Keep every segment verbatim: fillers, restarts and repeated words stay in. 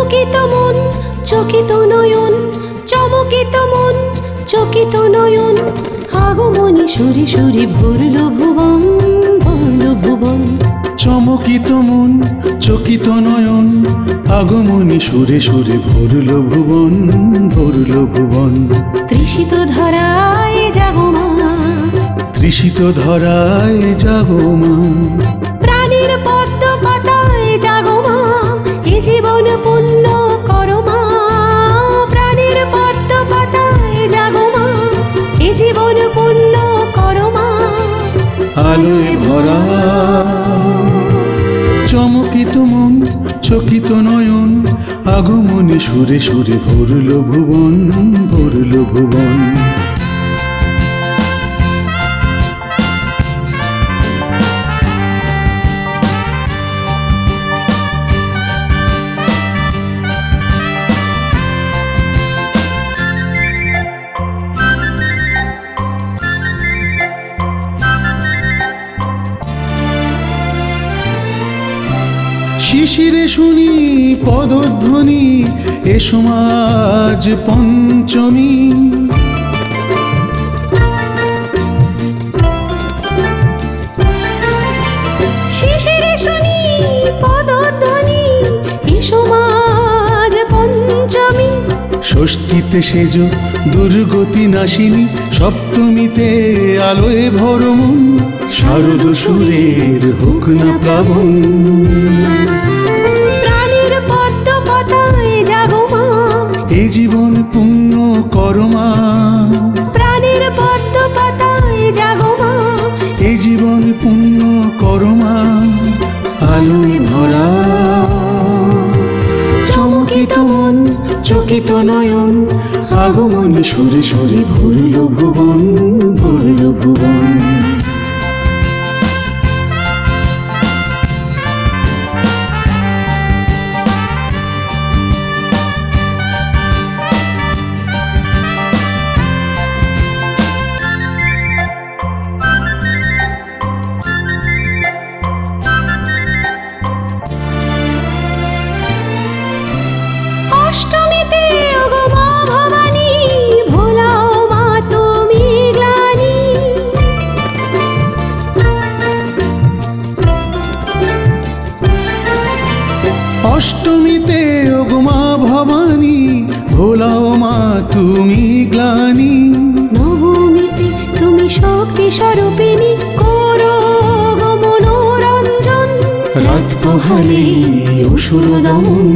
চমকিত মন চকিত নয়ন, চমকিত মন চকিত নয়ন, আগমনী সুরে সুরে ভরল ভুবন, ভরল ভুবন। চমকিত মন চকিত নয়ন, আগমনী সুরে সুরে ভরল ভুবন, ভরল ভুবন। তৃষিত ধরায় জাগো মা, তৃষিত ধরায় জাগো মা, প্রাণীর পদ্ম পাতায় জাগো মা, এ জীবন পুণ্য করো মা। প্রাণীর পদ্ম পাতায় জাগো মা, এ জীবন পুণ্য করো মা। আলোয় ভরা চমকিত মন চকিত নয়ন, আগমনী সুরে সুরে ভরল ভুবন, ভরল ভুবন। শিশিরে শুনি পদধ্বনি, এ সমাজ পঞ্চমী। শিশিরে শুনি পদধ্বনি, এ সমাজ পঞ্চমী। ষষ্ঠীতে সেজ দুর্গতি নাশিনী, সপ্তমীতে আলোয় ভর মন, শারদ সুরের হোক না প্লাবন। প্রাণীর পদ্ম পাতায় জাগো মা, এ জীবন পুণ্য করো মা, প্রাণীর পদ্ম পাতায় জাগো মা, এ জীবন পুণ্য করো মা। আলোয় ভরা চমকিত মন চকিত নয়ন, আগমনী সুরে সুরে ভরল ভুবন, ভরল ভুবন। অষ্টমীতে ওগো মা ভবানী, ভোলাও মা তুমি গ্লানি। অষ্টমীতে ওগো মা ভবানী, ভোলাও মা তুমি গ্লানি। নবমীতে তুমি শক্তি স্বরূপিণী, করো গো মনোরঞ্জন। রাত পোহালে অসুর দমন,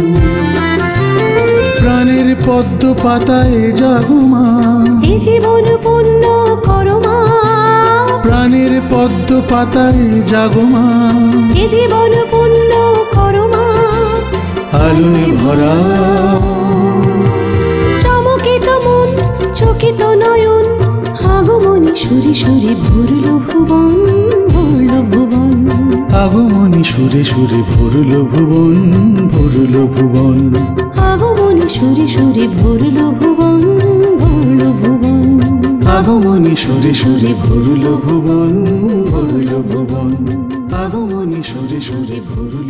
প্রাণের পদ্ম পাতায় জাগো মা, এ জীবন পুণ্য করো মা। প্রাণের পদ্ম পাতায় জাগো মা, এ জীবন পুণ্য করো মা। আলোয় ভরা চমকিত মন চকিত নয়ন, আগমনী সুরে সুরে ভরল ভুবন, ভরল ভুবন। আগমনী সুরে সুরে ভরল ভুবন, ভরল ভুবন। আগমনী সুরে সুরে ভরল ভুবন, ভরল ভুবন। আগমনী সুরে সুরে ভরল ভুবন, ভরল ভুবন। আগমনী সুরে সুরে ভরল